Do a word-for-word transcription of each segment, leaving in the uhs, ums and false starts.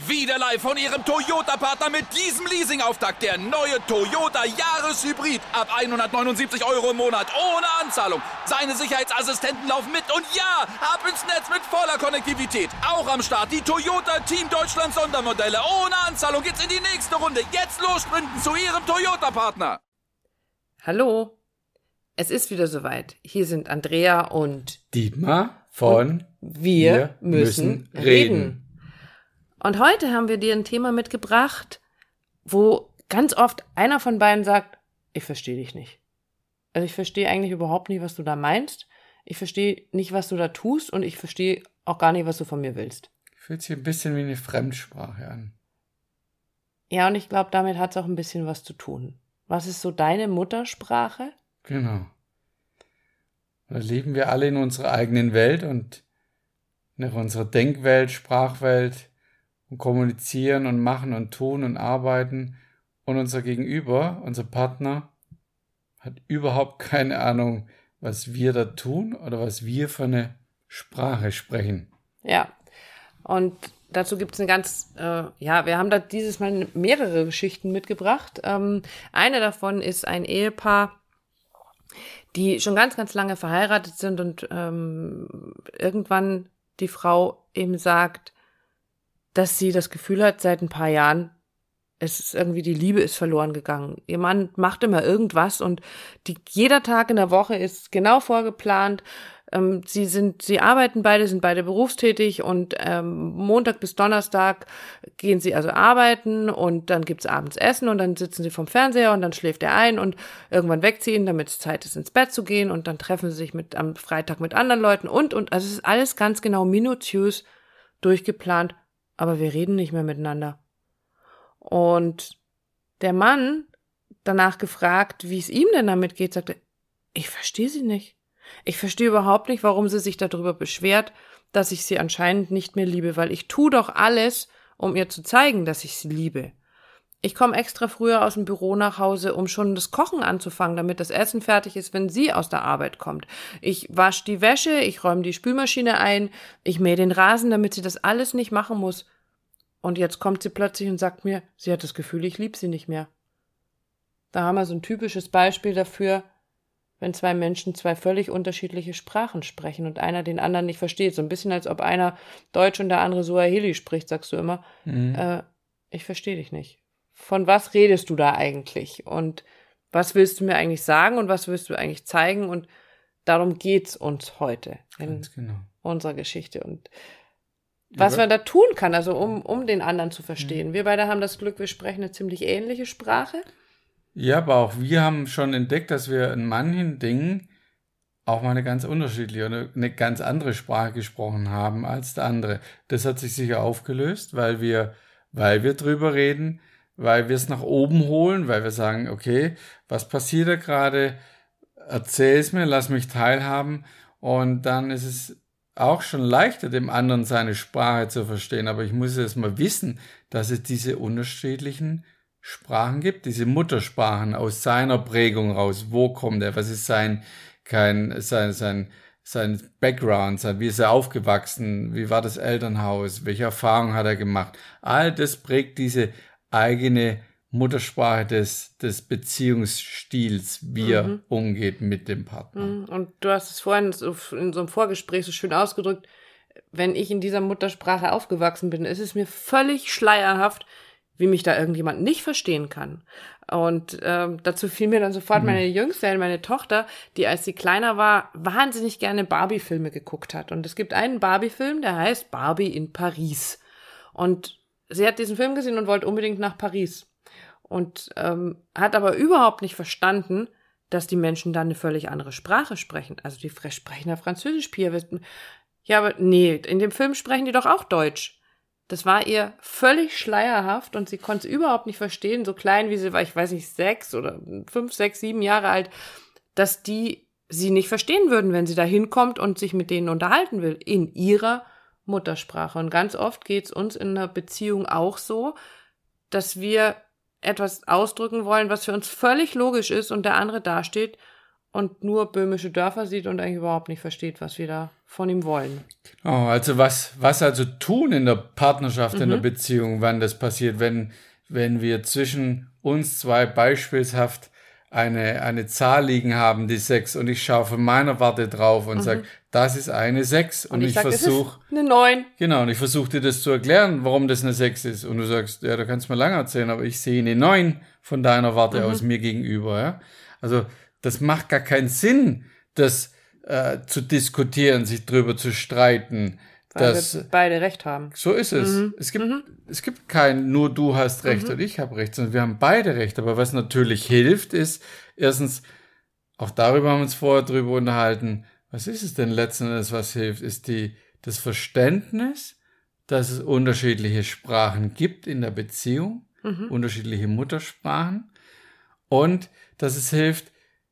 Wieder live von Ihrem Toyota-Partner mit diesem Leasing-Auftakt. Der neue Toyota Jahreshybrid. Ab hundertneunundsiebzig Euro im Monat. Ohne Anzahlung. Seine Sicherheitsassistenten laufen mit. Und ja, ab ins Netz mit voller Konnektivität. Auch am Start die Toyota Team Deutschland Sondermodelle. Ohne Anzahlung geht's in die nächste Runde. Jetzt los sprinten zu Ihrem Toyota-Partner. Hallo. Es ist wieder soweit. Hier sind Andrea und Dietmar von und Wir, wir müssen, müssen reden. reden. Und heute haben wir dir ein Thema mitgebracht, wo ganz oft einer von beiden sagt, ich verstehe dich nicht. Also ich verstehe eigentlich überhaupt nicht, was du da meinst. Ich verstehe nicht, was du da tust und ich verstehe auch gar nicht, was du von mir willst. Fühlt sich ein bisschen wie eine Fremdsprache an. Ja, und ich glaube, damit hat es auch ein bisschen was zu tun. Was ist so deine Muttersprache? Genau. Da leben wir alle in unserer eigenen Welt und nach unserer Denkwelt, Sprachwelt und kommunizieren und machen und tun und arbeiten. Und unser Gegenüber, unser Partner, hat überhaupt keine Ahnung, was wir da tun oder was wir für eine Sprache sprechen. Ja, und dazu gibt es eine ganz, äh, ja, wir haben da dieses Mal mehrere Geschichten mitgebracht. Ähm, eine davon ist ein Ehepaar, die schon ganz, ganz lange verheiratet sind und ähm, irgendwann die Frau eben sagt, dass sie das Gefühl hat, seit ein paar Jahren, es ist irgendwie, die Liebe ist verloren gegangen. Ihr Mann macht immer irgendwas und die, jeder Tag in der Woche ist genau vorgeplant. Ähm, sie sind, sie arbeiten beide, sind beide berufstätig und ähm, Montag bis Donnerstag gehen sie also arbeiten und dann gibt's abends Essen und dann sitzen sie vorm Fernseher und dann schläft er ein und irgendwann wegziehen, damit es Zeit ist, ins Bett zu gehen und dann treffen sie sich mit am Freitag mit anderen Leuten und, und, also es ist alles ganz genau minutiös durchgeplant. Aber wir reden nicht mehr miteinander. Und der Mann, danach gefragt, wie es ihm denn damit geht, sagte, ich verstehe sie nicht. Ich verstehe überhaupt nicht, warum sie sich darüber beschwert, dass ich sie anscheinend nicht mehr liebe, weil ich tue doch alles, um ihr zu zeigen, dass ich sie liebe. Ich komme extra früher aus dem Büro nach Hause, um schon das Kochen anzufangen, damit das Essen fertig ist, wenn sie aus der Arbeit kommt. Ich wasche die Wäsche, ich räume die Spülmaschine ein, ich mähe den Rasen, damit sie das alles nicht machen muss. Und jetzt kommt sie plötzlich und sagt mir, sie hat das Gefühl, ich liebe sie nicht mehr. Da haben wir so ein typisches Beispiel dafür, wenn zwei Menschen zwei völlig unterschiedliche Sprachen sprechen und einer den anderen nicht versteht. So ein bisschen, als ob einer Deutsch und der andere Suaheli spricht, sagst du immer. Mhm. Äh, ich verstehe dich nicht. Von was redest du da eigentlich? Und was willst du mir eigentlich sagen und was willst du eigentlich zeigen? Und darum geht's uns heute in Ganz genau. unserer Geschichte. Und was man da tun kann, also um, um den anderen zu verstehen. Wir beide haben das Glück, wir sprechen eine ziemlich ähnliche Sprache. Ja, aber auch wir haben schon entdeckt, dass wir in manchen Dingen auch mal eine ganz unterschiedliche oder eine ganz andere Sprache gesprochen haben als der andere. Das hat sich sicher aufgelöst, weil wir, weil wir drüber reden, weil wir es nach oben holen, weil wir sagen, okay, was passiert da gerade? Erzähl es mir, lass mich teilhaben. Und dann ist es auch schon leichter, dem anderen seine Sprache zu verstehen. Aber ich muss erst mal wissen, dass es diese unterschiedlichen Sprachen gibt, diese Muttersprachen aus seiner Prägung raus. Wo kommt er? Was ist sein, kein, sein, sein, sein Background? Sein, wie ist er aufgewachsen? Wie war das Elternhaus? Welche Erfahrungen hat er gemacht? All das prägt diese eigene Muttersprache des, des Beziehungsstils, wie er mhm. umgeht mit dem Partner. Und du hast es vorhin so in so einem Vorgespräch so schön ausgedrückt, wenn ich in dieser Muttersprache aufgewachsen bin, ist es mir völlig schleierhaft, wie mich da irgendjemand nicht verstehen kann. Und ähm, dazu fiel mir dann sofort mhm. meine Jüngste, meine Tochter, die, als sie kleiner war, wahnsinnig gerne Barbie-Filme geguckt hat. Und es gibt einen Barbie-Film, der heißt Barbie in Paris. Und sie hat diesen Film gesehen und wollte unbedingt nach Paris. Und ähm, hat aber überhaupt nicht verstanden, dass die Menschen da eine völlig andere Sprache sprechen. Also die sprechen ja Französisch, Pia. Ja, aber nee, in dem Film sprechen die doch auch Deutsch. Das war ihr völlig schleierhaft und sie konnte es überhaupt nicht verstehen, so klein wie sie war, ich weiß nicht, sechs oder fünf, sechs, sieben Jahre alt, dass die sie nicht verstehen würden, wenn sie da hinkommt und sich mit denen unterhalten will, in ihrer Muttersprache. Und ganz oft geht es uns in einer Beziehung auch so, dass wir etwas ausdrücken wollen, was für uns völlig logisch ist und der andere dasteht und nur böhmische Dörfer sieht und eigentlich überhaupt nicht versteht, was wir da von ihm wollen. Oh, also was, was also tun in der Partnerschaft, mhm. in der Beziehung, wann das passiert, wenn, wenn wir zwischen uns zwei beispielshaft eine, eine Zahl liegen haben, die sechs, und ich schaue von meiner Warte drauf und mhm. sage, das ist eine sechs. Und, und ich, ich versuche eine neun. Genau, und ich versuche dir das zu erklären, warum das eine sechs ist. Und du sagst, ja, da kannst du mir lange erzählen, aber ich sehe eine neun von deiner Warte mhm. aus mir gegenüber. Ja? Also das macht gar keinen Sinn, das äh, zu diskutieren, sich drüber zu streiten. Weil dass, wir beide Recht haben. So ist es. Mhm. Es gibt, mhm. es gibt kein nur du hast Recht mhm. und ich habe Recht, sondern wir haben beide Recht. Aber was natürlich hilft, ist erstens, auch darüber haben wir uns vorher drüber unterhalten, was ist es denn letzten Endes, was hilft, ist die, das Verständnis, dass es unterschiedliche Sprachen gibt in der Beziehung, mhm. unterschiedliche Muttersprachen, und dass es hilft,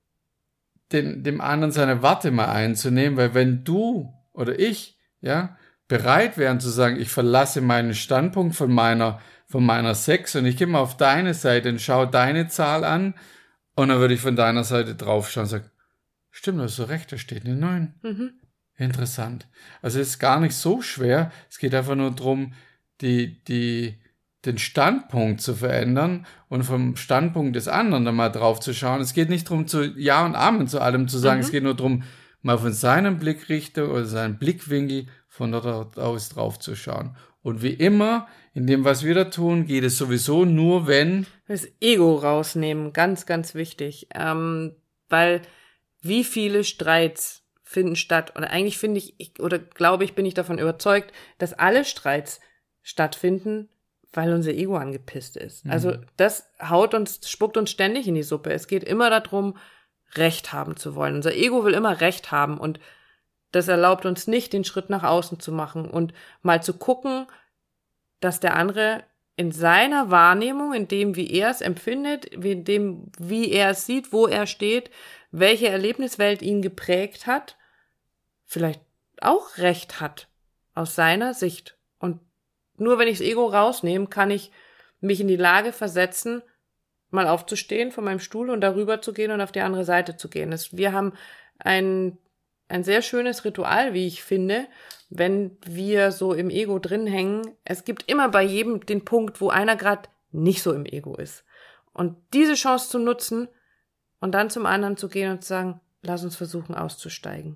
den, dem anderen seine Warte mal einzunehmen, weil wenn du oder ich, ja, bereit wären zu sagen, ich verlasse meinen Standpunkt von meiner, von meiner sechs und ich gehe mal auf deine Seite und schaue deine Zahl an, und dann würde ich von deiner Seite draufschauen und sagen, stimmt, du hast so recht, da steht eine neun. Mhm. Interessant. Also es ist gar nicht so schwer, es geht einfach nur darum, die, die, den Standpunkt zu verändern und vom Standpunkt des anderen dann mal drauf zu schauen. Es geht nicht darum, zu Ja und Amen zu allem zu sagen, mhm. es geht nur darum, mal von seinem Blickrichtung oder seinem Blickwinkel von dort aus drauf zu schauen. Und wie immer, in dem, was wir da tun, geht es sowieso nur, wenn... Das Ego rausnehmen, ganz, ganz wichtig. Ähm, weil wie viele Streits finden statt, oder eigentlich finde ich, ich, oder glaube ich, bin ich davon überzeugt, dass alle Streits stattfinden, weil unser Ego angepisst ist. Mhm. Also das haut uns, spuckt uns ständig in die Suppe. Es geht immer darum, Recht haben zu wollen. Unser Ego will immer Recht haben, und das erlaubt uns nicht, den Schritt nach außen zu machen und mal zu gucken, dass der andere in seiner Wahrnehmung, in dem, wie er es empfindet, in dem, wie er es sieht, wo er steht, welche Erlebniswelt ihn geprägt hat, vielleicht auch Recht hat aus seiner Sicht. Und nur wenn ich das Ego rausnehme, kann ich mich in die Lage versetzen, mal aufzustehen von meinem Stuhl und darüber zu gehen und auf die andere Seite zu gehen. Das, wir haben ein, ein sehr schönes Ritual, wie ich finde, wenn wir so im Ego drin hängen. Es gibt immer bei jedem den Punkt, wo einer gerade nicht so im Ego ist. Und diese Chance zu nutzen und dann zum anderen zu gehen und zu sagen, lass uns versuchen auszusteigen.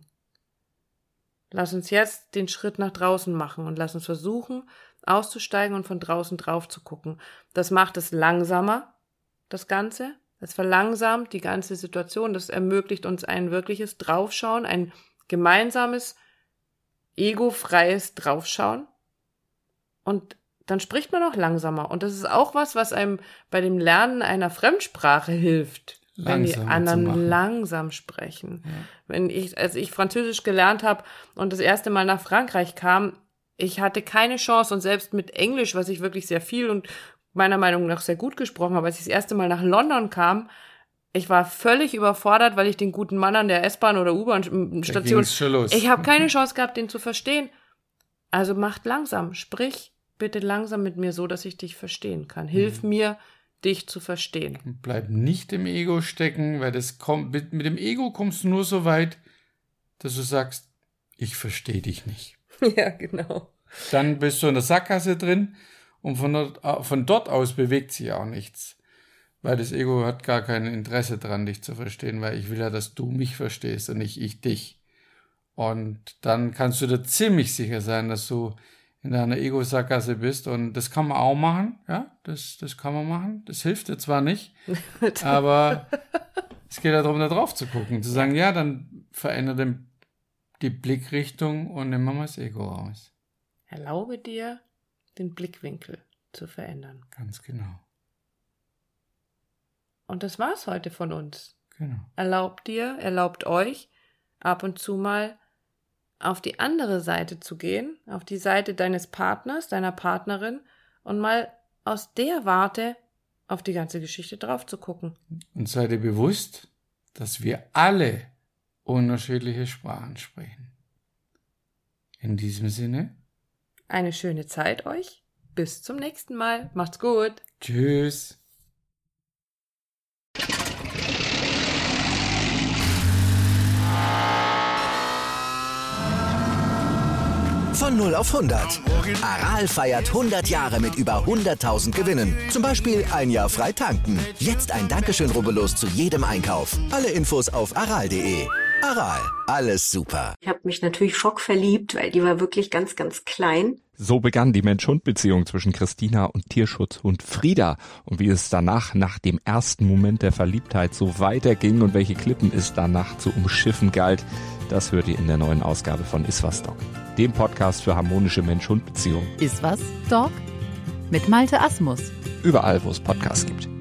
Lass uns jetzt den Schritt nach draußen machen und lass uns versuchen auszusteigen und von draußen drauf zu gucken. Das macht es langsamer, das Ganze. Das verlangsamt die ganze Situation. Das ermöglicht uns ein wirkliches Draufschauen, ein gemeinsames, egofreies Draufschauen. Und dann spricht man auch langsamer. Und das ist auch was, was einem bei dem Lernen einer Fremdsprache hilft. Wenn die anderen langsam sprechen. Ja. Wenn ich, als ich Französisch gelernt habe und das erste Mal nach Frankreich kam, ich hatte keine Chance, und selbst mit Englisch, was ich wirklich sehr viel und meiner Meinung nach sehr gut gesprochen habe, als ich das erste Mal nach London kam, ich war völlig überfordert, weil ich den guten Mann an der S-Bahn oder U-Bahn-Station, ich habe keine Chance gehabt, den zu verstehen. Also macht langsam, sprich bitte langsam mit mir so, dass ich dich verstehen kann. Hilf mhm. mir, dich zu verstehen. Bleib nicht im Ego stecken, weil das kommt, mit, mit dem Ego kommst du nur so weit, dass du sagst, ich verstehe dich nicht. Ja, genau. Dann bist du in der Sackgasse drin und von dort, von dort aus bewegt sich auch nichts. Weil das Ego hat gar kein Interesse dran, dich zu verstehen, weil ich will ja, dass du mich verstehst und nicht ich dich. Und dann kannst du dir ziemlich sicher sein, dass du in deiner Ego-Sackgasse bist, und das kann man auch machen, ja, das, das kann man machen, das hilft dir zwar nicht, aber es geht ja darum, da drauf zu gucken, zu sagen, ja, dann verändere die Blickrichtung und nimm mal das Ego raus. Erlaube dir, den Blickwinkel zu verändern. Ganz genau. Und das war's heute von uns. Genau. Erlaubt dir, erlaubt euch, ab und zu mal auf die andere Seite zu gehen, auf die Seite deines Partners, deiner Partnerin, und mal aus der Warte auf die ganze Geschichte drauf zu gucken. Und sei dir bewusst, dass wir alle unterschiedliche Sprachen sprechen. In diesem Sinne. Eine schöne Zeit euch. Bis zum nächsten Mal. Macht's gut. Tschüss. Von null auf hundert. Aral feiert hundert Jahre mit über hunderttausend Gewinnen. Zum Beispiel ein Jahr frei tanken. Jetzt ein Dankeschön, rubbellos zu jedem Einkauf. Alle Infos auf aral punkt de. Aral, alles super. Ich habe mich natürlich schockverliebt, weil die war wirklich ganz, ganz klein. So begann die Mensch-Hund-Beziehung zwischen Christina und Tierschutzhund Frieda. Und wie es danach, nach dem ersten Moment der Verliebtheit, so weiterging und welche Klippen es danach zu umschiffen galt, das hört ihr in der neuen Ausgabe von Iswas Dog, dem Podcast für harmonische Mensch-Hund-Beziehungen. Iswas Dog? Mit Malte Asmus. Überall, wo es Podcasts gibt.